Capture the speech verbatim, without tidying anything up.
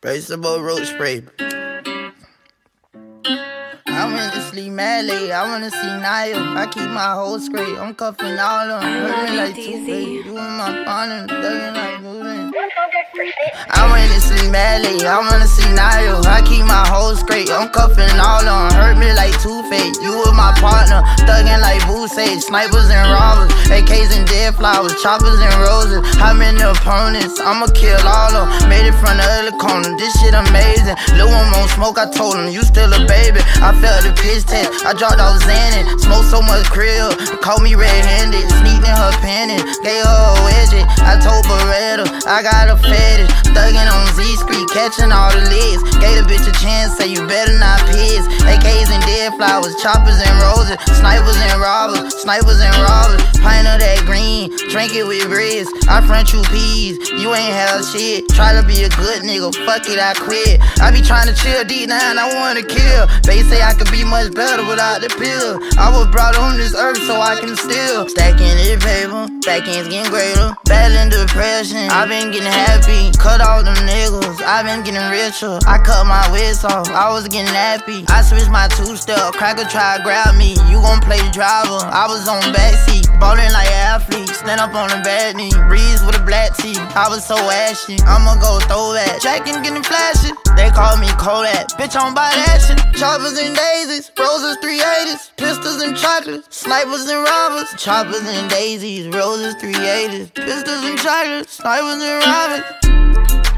Spray some more road spray. I went to sleep mad late, I wanna see Naya. I keep my whole straight, I'm cuffing all of them. Hurting like two-face, you and my partner, thugging like moving. I went to sleep mad late, I wanna see Naya. I keep my whole straight, I'm cuffing all of them. Hurt me like two-face, you with my partner, thugging like Boosie. Snipers and robbers, A Ks and dead flowers, choppers and roses. How many opponents? I'ma kill all of them. Made it from the other corner, this shit amazing. Lil' one won't smoke, I told him, you still a baby. I felt the piss test, I dropped off Xanax. Smoked so much krill, caught me red-handed. Sneaked in her panties, gave her a wedgie. I told Beretta, I got a fetish. Thuggin' on Z Street, catching all the legs. Gave the bitch a chance, say you better not piss. A Ks and dead flowers, choppers and roses. Snipers and robbers, snipers and robbers. Pint of that green, drink it with grits. I front you peas, you ain't have shit. Try to be a good nigga, fuck it, I quit. I be trying to chill deep down, I wanna kill. They say I could be much better without the pill. I was brought on this earth so I can steal. Stacking this paper, back ends getting greater. Battling depression, I been getting happy. Cut off them niggas, I been getting richer. I cut my wrist off, I was getting happy. I switched my two-step, cracker try to grab me. You gon' play driver, I was on backseat. Ballin' like athletes, stand up on the bad knee. Breeze with a black tee, I was so ashy. I'ma go throw that, jackin' getting flashy. They call me Kodak, bitch on by that shit. Choppers and daisies, roses three eighties. Pistols and chocolates, snipers and robbers. Choppers and daisies, roses three eighties. Pistols and chocolates, snipers and robbers.